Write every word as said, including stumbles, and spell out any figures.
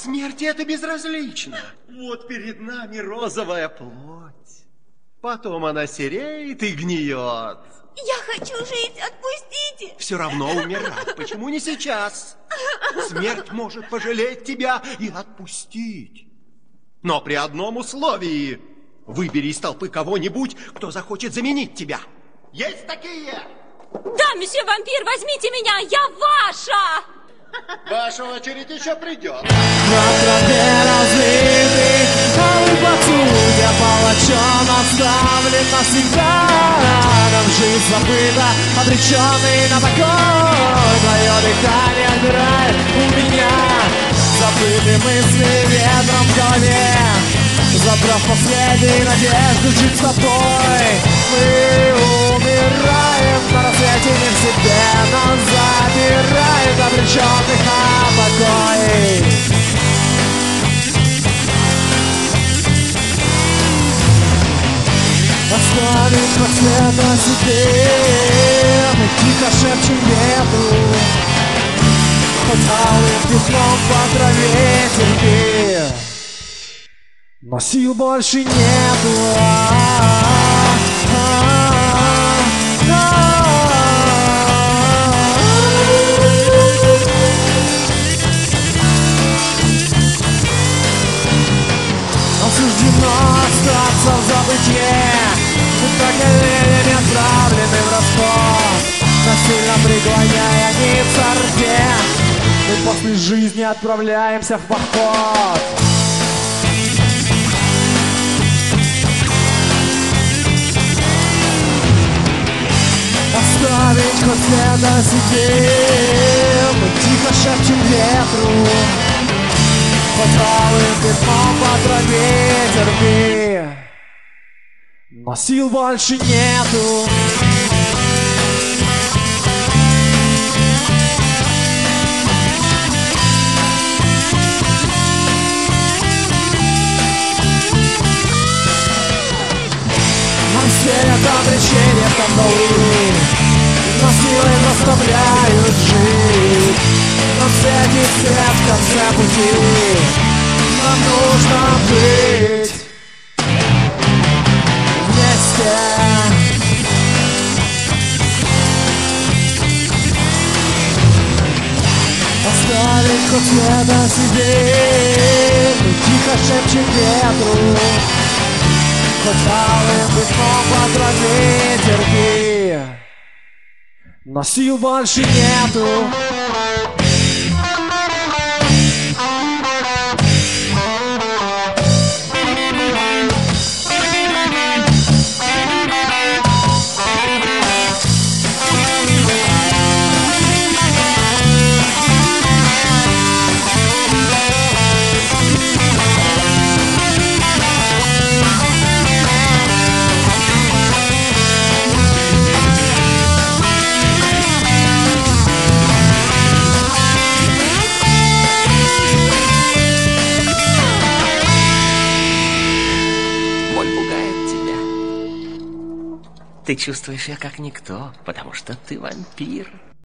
Смерти это безразлично. Вот перед нами розовая плоть. Потом она сереет и гниет. Я хочу жить, отпустите. Все равно умирать. Почему не сейчас? Смерть может пожалеть тебя и отпустить. Но при одном условии. Выбери из толпы кого-нибудь, кто захочет заменить тебя. Есть такие? Да, месье вампир, возьмите меня, я ваша! Ваша очередь еще придет. На траве разлитый алый поцелуй, палачом оставлен навсегда. Нам жизнь забыта, обреченный на покой. Твое дыхание отбирает у меня забытые мысли ветром в голове. Забрав последние надежды жить с тобой, мы умираем на рассвете не в себе, но забирает обреченных на покой. Оставить как след о себе, мы тихо шепчем ветру, хоть алым пятном по траве терпи. Но сил больше нету. Осуждено остаться в забытье, будто коленями отправлены в расход, насильно преклоняя ниц орде. Мы после жизни отправляемся в поход. Оставить хоть след о себе, мы тихо шепчем ветру, хоть алым пятном по траве терпи. Но сил больше нету. Нам стерят обречение кандалы, но силой заставляют жить. Но всякий свет в конце пути нам нужно быть вместе. Оставить хоть след о себе, мы тихо шепчем ветру, хоть алым пятном по траве терпи. Но сил больше нету. Ты чувствуешь ее как никто, потому что ты вампир.